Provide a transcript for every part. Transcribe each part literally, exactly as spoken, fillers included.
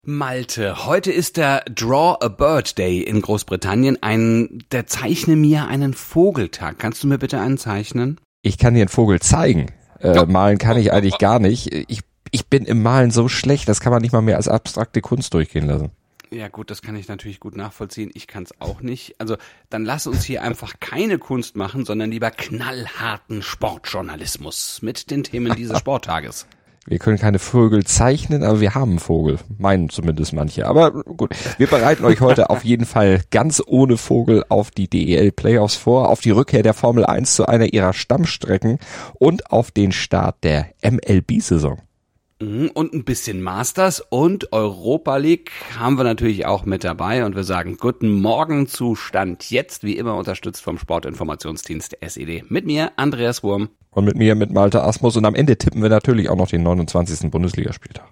Malte, heute ist der Draw a Bird Day in Großbritannien, ein, der zeichne mir einen Vogeltag. Kannst du mir bitte einen zeichnen? Ich kann dir einen Vogel zeigen. Äh, oh. Malen kann ich eigentlich gar nicht. Ich, ich bin im Malen so schlecht, das kann man nicht mal mehr als abstrakte Kunst durchgehen lassen. Ja gut, das kann ich natürlich gut nachvollziehen. Ich kann es auch nicht. Also dann lass uns hier einfach keine Kunst machen, sondern lieber knallharten Sportjournalismus mit den Themen dieses Sporttages. Wir können keine Vögel zeichnen, aber wir haben einen Vogel. Meinen zumindest manche. Aber gut, wir bereiten euch heute auf jeden Fall ganz ohne Vogel auf die D E L Playoffs vor, auf die Rückkehr der Formel eins zu einer ihrer Stammstrecken und auf den Start der M L B-Saison. Und ein bisschen Masters und Europa League haben wir natürlich auch mit dabei. Und wir sagen guten Morgen zu Stand jetzt, wie immer unterstützt vom Sportinformationsdienst S E D. Mit mir, Andreas Wurm. Und mit mir, mit Malte Asmus. Und am Ende tippen wir natürlich auch noch den neunundzwanzigsten Bundesligaspieltag.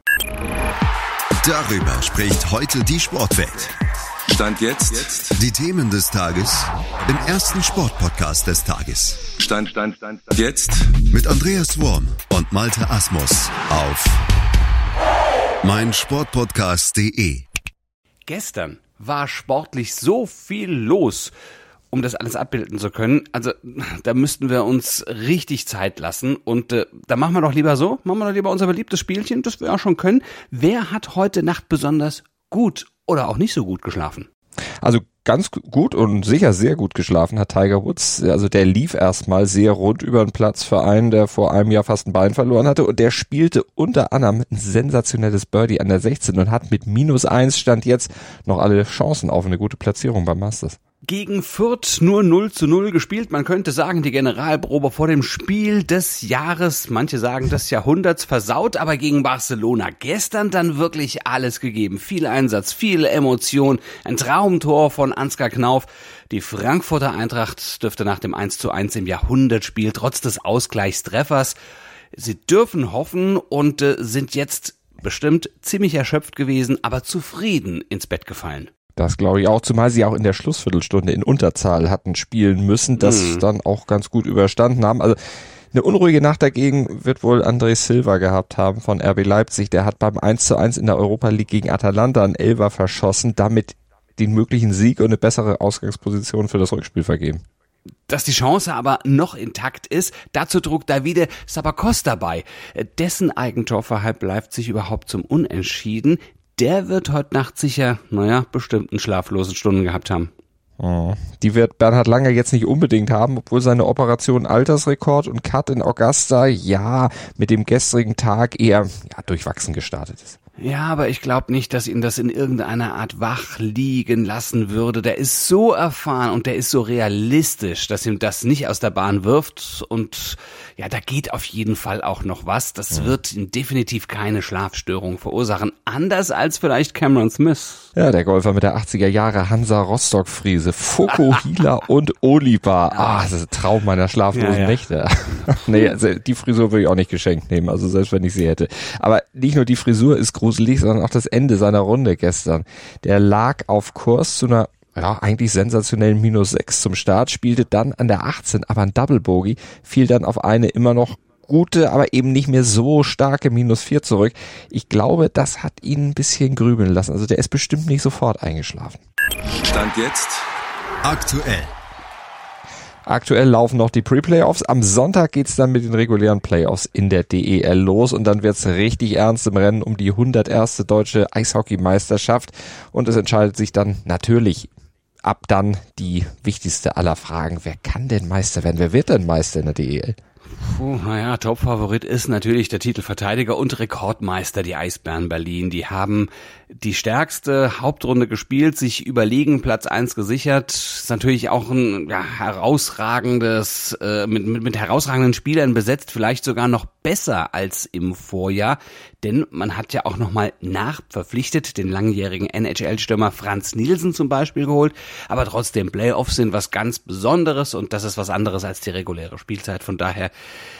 Darüber spricht heute die Sportwelt. Stand jetzt. jetzt. Die Themen des Tages im ersten Sportpodcast des Tages. Stand, Stand, Stand, Stand. Jetzt. Mit Andreas Wurm und Malte Asmus auf meinsportpodcast punkt de. Gestern war sportlich so viel los, um das alles abbilden zu können. Also da müssten wir uns richtig Zeit lassen. Und äh, da machen wir doch lieber so, machen wir doch lieber unser beliebtes Spielchen, das wir auch schon können. Wer hat heute Nacht besonders gut oder auch nicht so gut geschlafen? Also ganz gut und sicher sehr gut geschlafen hat Tiger Woods. Also der lief erstmal sehr rund über den Platz für einen, der vor einem Jahr fast ein Bein verloren hatte. Und der spielte unter anderem ein sensationelles Birdie an der sechzehn und hat mit minus eins Stand jetzt noch alle Chancen auf eine gute Platzierung beim Masters. Gegen Fürth nur null zu null gespielt. Man könnte sagen, die Generalprobe vor dem Spiel des Jahres, manche sagen des Jahrhunderts, versaut, aber gegen Barcelona gestern dann wirklich alles gegeben. Viel Einsatz, viel Emotion, ein Traumtor von Ansgar Knauf. Die Frankfurter Eintracht dürfte nach dem eins zu eins im Jahrhundertspiel trotz des Ausgleichstreffers, sie dürfen hoffen und äh, sind jetzt bestimmt ziemlich erschöpft gewesen, aber zufrieden ins Bett gefallen. Das glaube ich auch, zumal sie auch in der Schlussviertelstunde in Unterzahl hatten spielen müssen, das mhm. dann auch ganz gut überstanden haben. Also eine unruhige Nacht dagegen wird wohl André Silva gehabt haben von R B Leipzig. Der hat beim eins zu eins in der Europa League gegen Atalanta einen Elfer verschossen, damit den möglichen Sieg und eine bessere Ausgangsposition für das Rückspiel vergeben. Dass die Chance aber noch intakt ist, dazu trug Davide Sapakos bei. Dessen Eigentor verhalf Leipzig überhaupt zum Unentschieden. Der wird heute Nacht sicher, naja, bestimmt einen schlaflosen Stunden gehabt haben. Oh, die wird Bernhard Langer jetzt nicht unbedingt haben, obwohl seine Operation Altersrekord und Cut in Augusta, ja, mit dem gestrigen Tag eher ja, durchwachsen gestartet ist. Ja, aber ich glaube nicht, dass ihn das in irgendeiner Art wach liegen lassen würde. Der ist so erfahren und der ist so realistisch, dass ihm das nicht aus der Bahn wirft. Und ja, da geht auf jeden Fall auch noch was. Das ja. wird ihm definitiv keine Schlafstörung verursachen. Anders als vielleicht Cameron Smith. Ja, der Golfer mit der achtziger Jahre Hansa Rostock-Frise. Fukuhila und Oliver. Ah, das ist ein Traum meiner schlaflosen ja, ja. Nächte. Nee, also die Frisur würde ich auch nicht geschenkt nehmen. Also selbst wenn ich sie hätte. Aber nicht nur die Frisur ist gruselig, sondern auch das Ende seiner Runde gestern. Der lag auf Kurs zu einer ja, eigentlich sensationellen minus sechs zum Start, spielte dann an der achtzehn, aber ein Double Bogey, fiel dann auf eine immer noch gute, aber eben nicht mehr so starke minus vier zurück. Ich glaube, das hat ihn ein bisschen grübeln lassen. Also der ist bestimmt nicht sofort eingeschlafen. Stand jetzt aktuell. Aktuell laufen noch die Pre-Playoffs. Am Sonntag geht's dann mit den regulären Playoffs in der D E L los und dann wird's richtig ernst im Rennen um die hunderterste deutsche Eishockeymeisterschaft und es entscheidet sich dann natürlich ab dann die wichtigste aller Fragen. Wer kann denn Meister werden? Wer wird denn Meister in der D E L? Puh, naja, Topfavorit ist natürlich der Titelverteidiger und Rekordmeister, die Eisbären Berlin. Die haben die stärkste Hauptrunde gespielt, sich überlegen Platz eins gesichert. Ist natürlich auch ein ja, herausragendes, äh, mit, mit, mit herausragenden Spielern besetzt, vielleicht sogar noch besser als im Vorjahr. Denn man hat ja auch nochmal nachverpflichtet, den langjährigen N H L-Stürmer Franz Nielsen zum Beispiel geholt. Aber trotzdem, Playoffs sind was ganz Besonderes und das ist was anderes als die reguläre Spielzeit. Von daher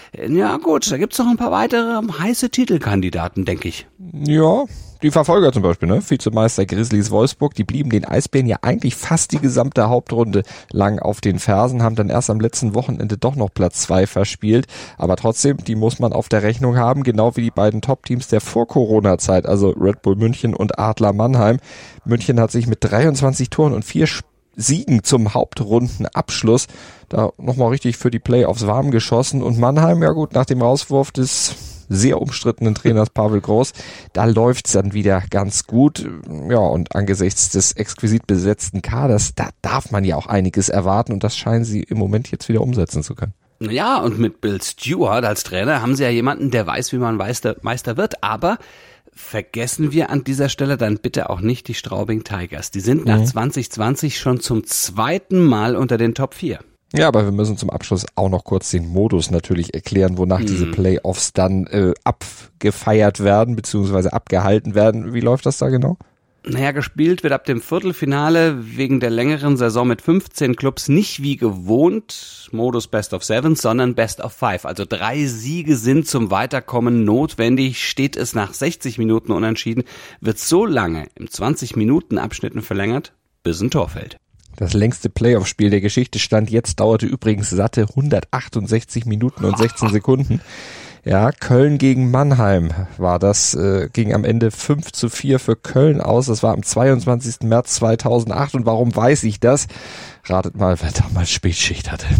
Ja gut, da gibt's noch ein paar weitere heiße Titelkandidaten, denke ich. Ja, die Verfolger zum Beispiel, ne? Vizemeister Grizzlies Wolfsburg, die blieben den Eisbären ja eigentlich fast die gesamte Hauptrunde lang auf den Fersen, haben dann erst am letzten Wochenende doch noch Platz zwei verspielt. Aber trotzdem, die muss man auf der Rechnung haben, genau wie die beiden Top-Teams der Vor-Corona-Zeit, also Red Bull München und Adler Mannheim. München hat sich mit dreiundzwanzig Toren und vier Siegen zum Hauptrundenabschluss da nochmal richtig für die Playoffs warm geschossen. Und Mannheim, ja gut, nach dem Rauswurf des sehr umstrittenen Trainers Pavel Groß, da läuft's dann wieder ganz gut. Ja, und angesichts des exquisit besetzten Kaders, da darf man ja auch einiges erwarten und das scheinen sie im Moment jetzt wieder umsetzen zu können. Ja, und mit Bill Stewart als Trainer haben sie ja jemanden, der weiß, wie man Meister, Meister wird, aber vergessen wir an dieser Stelle dann bitte auch nicht die Straubing Tigers. Die sind nach mhm. zwanzig zwanzig schon zum zweiten Mal unter den Top vier. Ja, aber wir müssen zum Abschluss auch noch kurz den Modus natürlich erklären, wonach hm. diese Playoffs dann äh, abgefeiert werden, beziehungsweise abgehalten werden. Wie läuft das da genau? Naja, gespielt wird ab dem Viertelfinale wegen der längeren Saison mit fünfzehn Clubs nicht wie gewohnt Modus Best of Seven, sondern Best of Five. Also drei Siege sind zum Weiterkommen notwendig. Steht es nach sechzig Minuten unentschieden, wird so lange im zwanzig-Minuten-Abschnitten verlängert, bis ein Tor fällt. Das längste Playoff-Spiel der Geschichte stand jetzt, dauerte übrigens satte hundertachtundsechzig Minuten und sechzehn Sekunden. Ja, Köln gegen Mannheim war das, äh, ging am Ende fünf zu vier für Köln aus. Das war am zweiundzwanzigsten März zweitausendacht. Und warum weiß ich das? Ratet mal, wer damals Spätschicht hatte.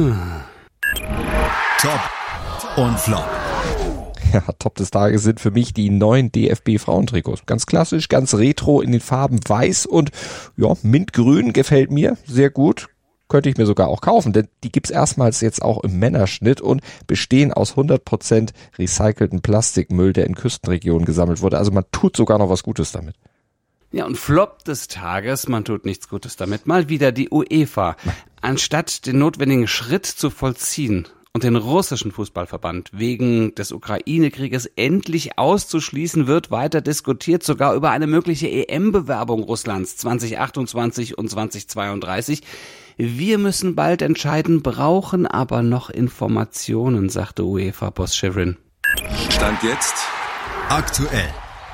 Top und Flop. Ja, Top des Tages sind für mich die neuen D F B-Frauentrikots. Ganz klassisch, ganz retro in den Farben weiß und ja, mintgrün gefällt mir sehr gut. Könnte ich mir sogar auch kaufen, denn die gibt's erstmals jetzt auch im Männerschnitt und bestehen aus hundert Prozent recycelten Plastikmüll, der in Küstenregionen gesammelt wurde. Also man tut sogar noch was Gutes damit. Ja, und Flop des Tages, man tut nichts Gutes damit. Mal wieder die UEFA. Anstatt den notwendigen Schritt zu vollziehen und den russischen Fußballverband wegen des Ukraine-Krieges endlich auszuschließen, wird weiter diskutiert, sogar über eine mögliche E M-Bewerbung Russlands zwanzig achtundzwanzig und zwanzig zweiunddreißig. Wir müssen bald entscheiden, brauchen aber noch Informationen, sagte UEFA-Boss Schifrin. Stand jetzt aktuell.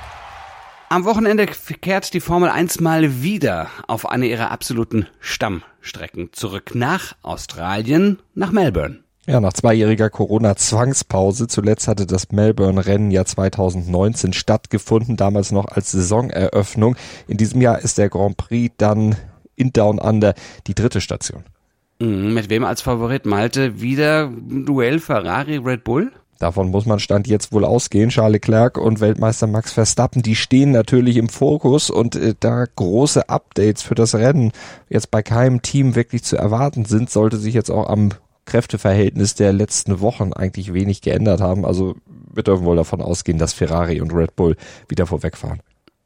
Am Wochenende kehrt die Formel eins mal wieder auf eine ihrer absoluten Stammstrecken zurück nach Australien, nach Melbourne. Ja, nach zweijähriger Corona-Zwangspause. Zuletzt hatte das Melbourne-Rennen ja zweitausendneunzehn stattgefunden, damals noch als Saisoneröffnung. In diesem Jahr ist der Grand Prix dann in Down Under die dritte Station. Mhm, mit wem als Favorit, Malte? Wieder Duell Ferrari-Red Bull? Davon muss man Stand jetzt wohl ausgehen. Charles Leclerc und Weltmeister Max Verstappen, die stehen natürlich im Fokus und äh, da große Updates für das Rennen jetzt bei keinem Team wirklich zu erwarten sind, sollte sich jetzt auch am Kräfteverhältnis der letzten Wochen eigentlich wenig geändert haben. Also wir dürfen wohl davon ausgehen, dass Ferrari und Red Bull wieder vorwegfahren.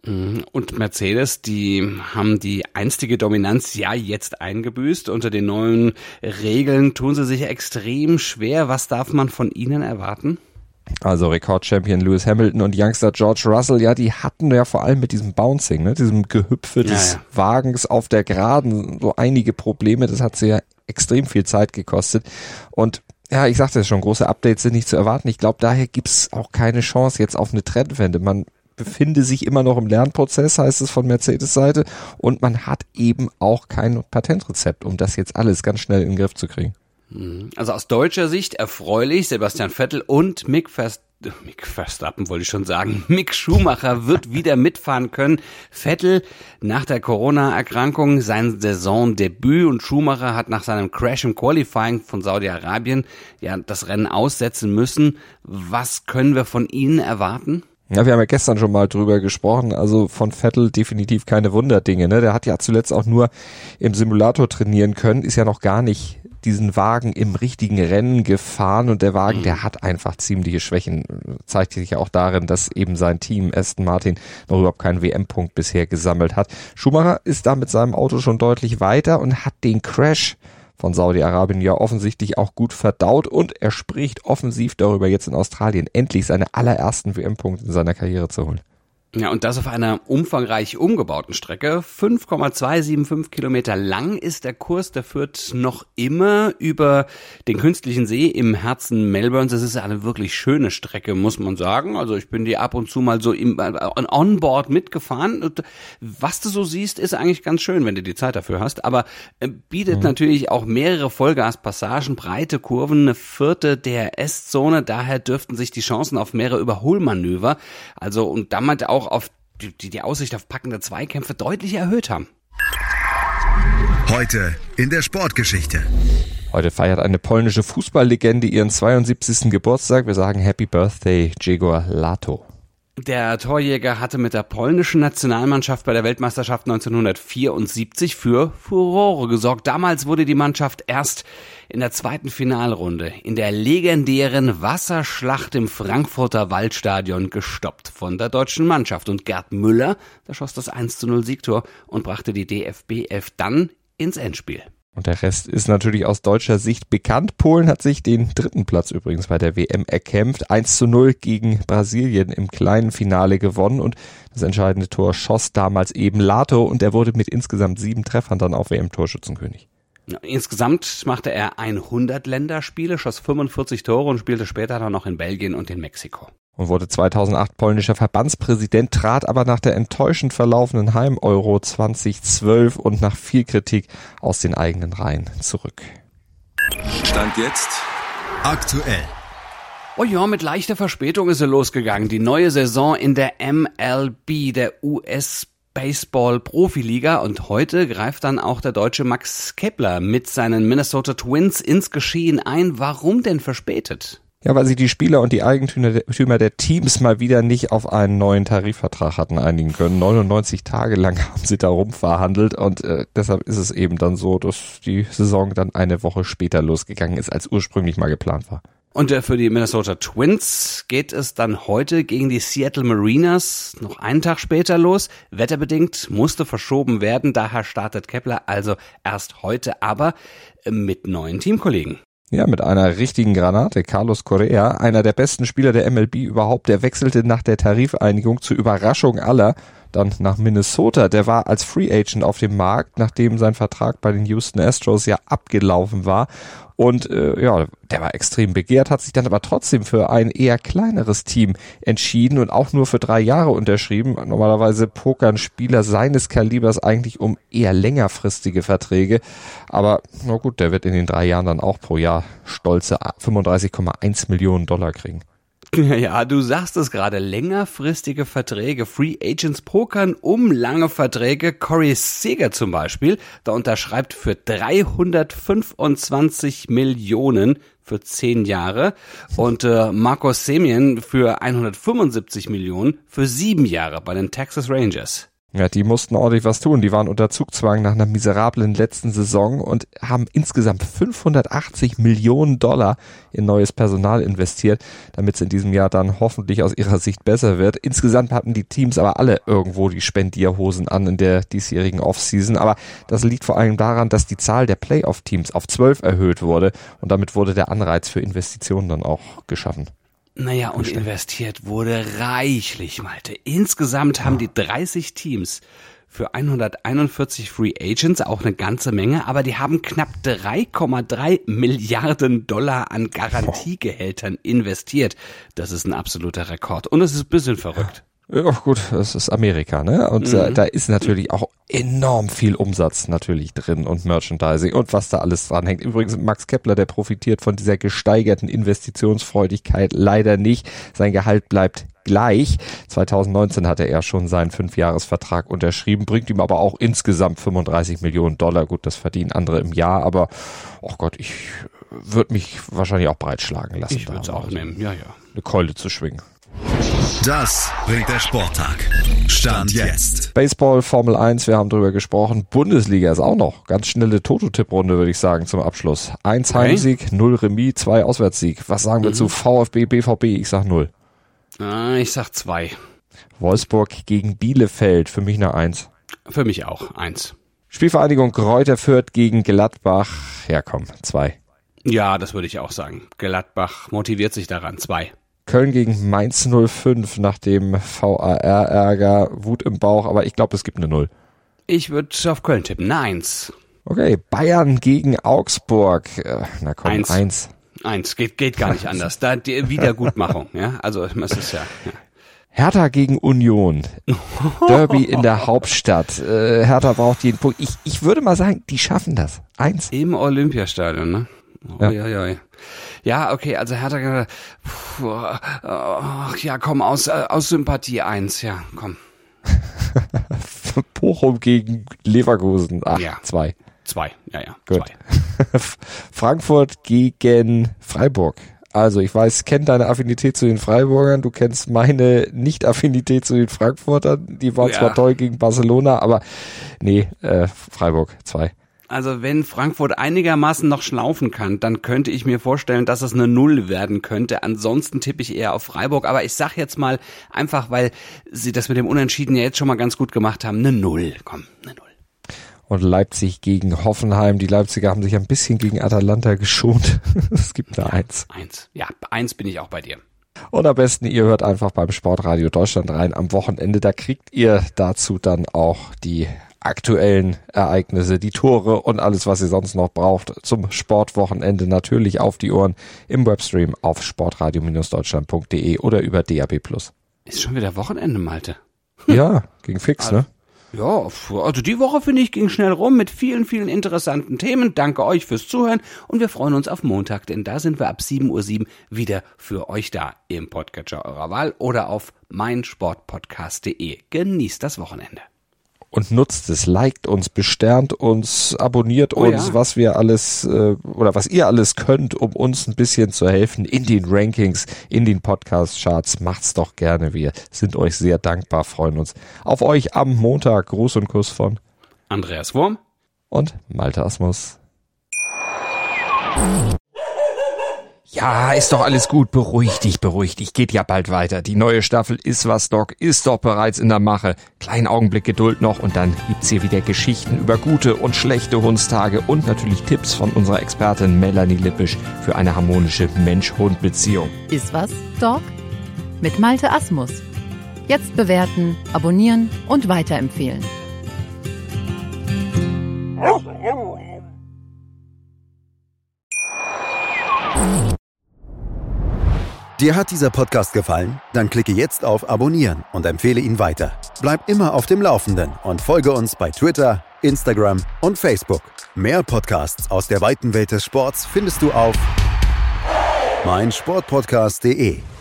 Und Mercedes, die haben die einstige Dominanz ja jetzt eingebüßt. Unter den neuen Regeln tun sie sich extrem schwer. Was darf man von ihnen erwarten? Also Rekordchampion Lewis Hamilton und Youngster George Russell, ja, die hatten ja vor allem mit diesem Bouncing, ne, diesem Gehüpfe des ja, ja. Wagens auf der Geraden so einige Probleme. Das hat sie ja extrem viel Zeit gekostet. Und ja, ich sagte es schon, große Updates sind nicht zu erwarten. Ich glaube, daher gibt's auch keine Chance jetzt auf eine Trendwende. Man befinde sich immer noch im Lernprozess, heißt es von Mercedes Seite. Und man hat eben auch kein Patentrezept, um das jetzt alles ganz schnell in den Griff zu kriegen. Also aus deutscher Sicht erfreulich, Sebastian Vettel und Mick Verstappen, Mick Verstappen wollte ich schon sagen, Mick Schumacher wird wieder mitfahren können. Vettel nach der Corona-Erkrankung sein Saisondebüt und Schumacher hat nach seinem Crash im Qualifying von Saudi-Arabien ja das Rennen aussetzen müssen. Was können wir von ihnen erwarten? Ja, wir haben ja gestern schon mal drüber gesprochen, also von Vettel definitiv keine Wunderdinge, ne? Der hat ja zuletzt auch nur im Simulator trainieren können, ist ja noch gar nicht diesen Wagen im richtigen Rennen gefahren und der Wagen, der hat einfach ziemliche Schwächen. Zeigt sich ja auch darin, dass eben sein Team Aston Martin noch überhaupt keinen W M-Punkt bisher gesammelt hat. Schumacher ist da mit seinem Auto schon deutlich weiter und hat den Crash von Saudi-Arabien ja offensichtlich auch gut verdaut und er spricht offensiv darüber, jetzt in Australien endlich seine allerersten W M-Punkte in seiner Karriere zu holen. Ja, und das auf einer umfangreich umgebauten Strecke. fünf Komma zweihundertfünfundsiebzig Kilometer lang ist der Kurs, der führt noch immer über den künstlichen See im Herzen Melbournes. Das ist eine wirklich schöne Strecke, muss man sagen. Also ich bin die ab und zu mal so im Onboard mitgefahren. Und was du so siehst, ist eigentlich ganz schön, wenn du die Zeit dafür hast. Aber bietet mhm. natürlich auch mehrere Vollgaspassagen, breite Kurven, eine vierte D R S-Zone. Daher dürften sich die Chancen auf mehrere Überholmanöver, also und damit auch auf die, die Aussicht auf packende Zweikämpfe deutlich erhöht haben. Heute in der Sportgeschichte. Heute feiert eine polnische Fußballlegende ihren zweiundsiebzigsten Geburtstag. Wir sagen Happy Birthday, Grzegorz Lato. Der Torjäger hatte mit der polnischen Nationalmannschaft bei der Weltmeisterschaft neunzehnhundertvierundsiebzig für Furore gesorgt. Damals wurde die Mannschaft erst in der zweiten Finalrunde in der legendären Wasserschlacht im Frankfurter Waldstadion gestoppt von der deutschen Mannschaft. Und Gerd Müller, der schoss das eins zu null Siegtor und brachte die D F B elf dann ins Endspiel. Und der Rest ist natürlich aus deutscher Sicht bekannt. Polen hat sich den dritten Platz übrigens bei der W M erkämpft. eins zu null gegen Brasilien im kleinen Finale gewonnen. Und das entscheidende Tor schoss damals eben Lato. Und er wurde mit insgesamt sieben Treffern dann auch W M-Torschützenkönig. Ja, insgesamt machte er hundert Länderspiele, schoss fünfundvierzig Tore und spielte später dann noch in Belgien und in Mexiko. Und wurde zweitausendacht polnischer Verbandspräsident, trat aber nach der enttäuschend verlaufenden Heim-Euro zweitausendzwölf und nach viel Kritik aus den eigenen Reihen zurück. Stand jetzt aktuell. Oh ja, mit leichter Verspätung ist sie losgegangen. Die neue Saison in der M L B, der U S Baseball-Profiliga, und heute greift dann auch der Deutsche Max Kepler mit seinen Minnesota Twins ins Geschehen ein. Warum denn verspätet? Ja, weil sich die Spieler und die Eigentümer der Teams mal wieder nicht auf einen neuen Tarifvertrag hatten einigen können. neunundneunzig Tage lang haben sie da rumverhandelt und äh, deshalb ist es eben dann so, dass die Saison dann eine Woche später losgegangen ist, als ursprünglich mal geplant war. Und für die Minnesota Twins geht es dann heute gegen die Seattle Mariners noch einen Tag später los. Wetterbedingt musste verschoben werden, daher startet Kepler also erst heute, aber mit neuen Teamkollegen. Ja, mit einer richtigen Granate. Carlos Correa, einer der besten Spieler der M L B überhaupt, der wechselte nach der Tarifeinigung zur Überraschung aller dann nach Minnesota. Der war als Free Agent auf dem Markt, nachdem sein Vertrag bei den Houston Astros ja abgelaufen war. Und äh, ja, der war extrem begehrt, hat sich dann aber trotzdem für ein eher kleineres Team entschieden und auch nur für drei Jahre unterschrieben. Normalerweise pokern Spieler seines Kalibers eigentlich um eher längerfristige Verträge. Aber na gut, der wird in den drei Jahren dann auch pro Jahr stolze fünfunddreißig Komma eins Millionen Dollar kriegen. Ja, du sagst es gerade, längerfristige Verträge. Free Agents pokern um lange Verträge. Corey Seager zum Beispiel, da unterschreibt für dreihundertfünfundzwanzig Millionen für zehn Jahre und äh, Marcus Semien für hundertfünfundsiebzig Millionen für sieben Jahre bei den Texas Rangers. Ja, die mussten ordentlich was tun. Die waren unter Zugzwang nach einer miserablen letzten Saison und haben insgesamt fünfhundertachtzig Millionen Dollar in neues Personal investiert, damit es in diesem Jahr dann hoffentlich aus ihrer Sicht besser wird. Insgesamt hatten die Teams aber alle irgendwo die Spendierhosen an in der diesjährigen Offseason. Aber das liegt vor allem daran, dass die Zahl der Playoff-Teams auf zwölf erhöht wurde und damit wurde der Anreiz für Investitionen dann auch geschaffen. Naja, und investiert wurde reichlich, Malte. Insgesamt haben die dreißig Teams für hunderteinundvierzig Free Agents, auch eine ganze Menge, aber die haben knapp drei Komma drei Milliarden Dollar an Garantiegehältern investiert. Das ist ein absoluter Rekord und es ist ein bisschen verrückt. Ja gut, das ist Amerika, ne? Und mhm. da, da ist natürlich auch enorm viel Umsatz natürlich drin und Merchandising und was da alles dran hängt. Übrigens Max Kepler, der profitiert von dieser gesteigerten Investitionsfreudigkeit leider nicht. Sein Gehalt bleibt gleich. zweitausendneunzehn hatte er schon seinen Fünfjahresvertrag unterschrieben, bringt ihm aber auch insgesamt fünfunddreißig Millionen Dollar. Gut, das verdienen andere im Jahr, aber oh Gott, ich würde mich wahrscheinlich auch breitschlagen lassen. Ich würde es auch also nehmen, ja, ja. Eine Keule zu schwingen. Das bringt der Sporttag. Stand jetzt. Baseball, Formel eins, wir haben drüber gesprochen. Bundesliga ist auch noch. Ganz schnelle Toto-Tipp-Runde, würde ich sagen, zum Abschluss. Eins okay. Heimsieg, null Remis, zwei Auswärtssieg. Was sagen wir mhm. zu VfB, B V B? Ich sag null. Ah, ich sag zwei. Wolfsburg gegen Bielefeld, für mich eine Eins. Für mich auch, Eins. Spielvereinigung Greuther Fürth gegen Gladbach. Ja komm, zwei. Ja, das würde ich auch sagen. Gladbach motiviert sich daran, zwei. Köln gegen Mainz null fünf nach dem V A R-Ärger, Wut im Bauch, aber ich glaube, es gibt eine Null. Ich würde auf Köln tippen, eine Eins. Okay, Bayern gegen Augsburg. Äh, na komm, Eins. Eins. Eins, geht, geht gar nicht anders. Da die Wiedergutmachung, ja. Also es ist ja. ja. Hertha gegen Union. Derby in der Hauptstadt. Äh, Hertha braucht jeden Punkt. Ich, ich würde mal sagen, die schaffen das. Eins. Im Olympiastadion, ne? Oh, Ja. ja, ja, ja. Ja, okay, also Hertha, puh, ach ja, komm, aus, aus Sympathie eins, ja, komm. Bochum gegen Leverkusen. Ach, Ja. zwei. Zwei, ja, ja, Gut. zwei. Frankfurt gegen Freiburg. Also ich weiß, kenn deine Affinität zu den Freiburgern, du kennst meine Nicht-Affinität zu den Frankfurtern. Die waren Ja. zwar toll gegen Barcelona, aber nee, äh, Freiburg, zwei. Also wenn Frankfurt einigermaßen noch schlaufen kann, dann könnte ich mir vorstellen, dass es eine Null werden könnte. Ansonsten tippe ich eher auf Freiburg. Aber ich sag jetzt mal einfach, weil sie das mit dem Unentschieden ja jetzt schon mal ganz gut gemacht haben, eine Null. Komm, eine Null. Und Leipzig gegen Hoffenheim. Die Leipziger haben sich ein bisschen gegen Atalanta geschont. Es gibt eine Eins. Eins. Ja, eins bin ich auch bei dir. Und am besten, ihr hört einfach beim Sportradio Deutschland rein am Wochenende. Da kriegt ihr dazu dann auch die aktuellen Ereignisse, die Tore und alles, was ihr sonst noch braucht zum Sportwochenende natürlich auf die Ohren im Webstream auf sportradio Deutschland punkt de oder über D A B plus. Ist schon wieder Wochenende, Malte. Ja, ging fix, ne? Ja, also die Woche, finde ich, ging schnell rum mit vielen, vielen interessanten Themen. Danke euch fürs Zuhören und wir freuen uns auf Montag, denn da sind wir ab sieben Uhr sieben wieder für euch da im Podcatcher eurer Wahl oder auf meinsportpodcast punkt de. Genießt das Wochenende. Und nutzt es, liked uns, besternt uns, abonniert Oh uns, ja. was wir alles äh, oder was ihr alles könnt, um uns ein bisschen zu helfen in den Rankings, in den Podcast-Charts. Macht's doch gerne. Wir sind euch sehr dankbar, freuen uns auf euch am Montag. Gruß und Kuss von Andreas Wurm. und Malte Asmus. Ja, ist doch alles gut. Beruhig dich, beruhig dich. Geht ja bald weiter. Die neue Staffel Ist was Doc ist doch bereits in der Mache. Kleinen Augenblick Geduld noch und dann gibt's hier wieder Geschichten über gute und schlechte Hundstage und natürlich Tipps von unserer Expertin Melanie Lippisch für eine harmonische Mensch-Hund-Beziehung. Ist was, Dog? Mit Malte Asmus. Jetzt bewerten, abonnieren und weiterempfehlen. Dir hat dieser Podcast gefallen? Dann klicke jetzt auf Abonnieren und empfehle ihn weiter. Bleib immer auf dem Laufenden und folge uns bei Twitter, Instagram und Facebook. Mehr Podcasts aus der weiten Welt des Sports findest du auf meinsportpodcast punkt de.